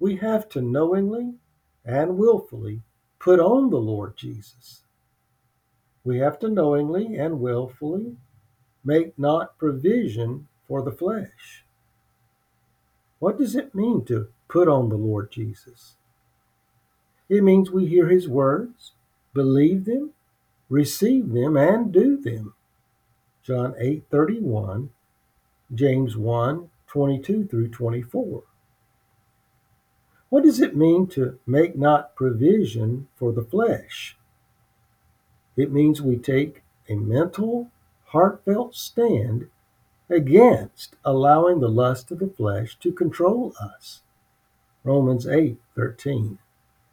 We have to knowingly and willfully put on the Lord Jesus. We have to knowingly and willfully make not provision for the flesh. What does it mean to put on the Lord Jesus? It means we hear his words, believe them, receive them, and do them. John 8:31, James 1:22 through 24. What does it mean to make not provision for the flesh? It means we take a mental, heartfelt stand against allowing the lust of the flesh to control us. Romans 8:13.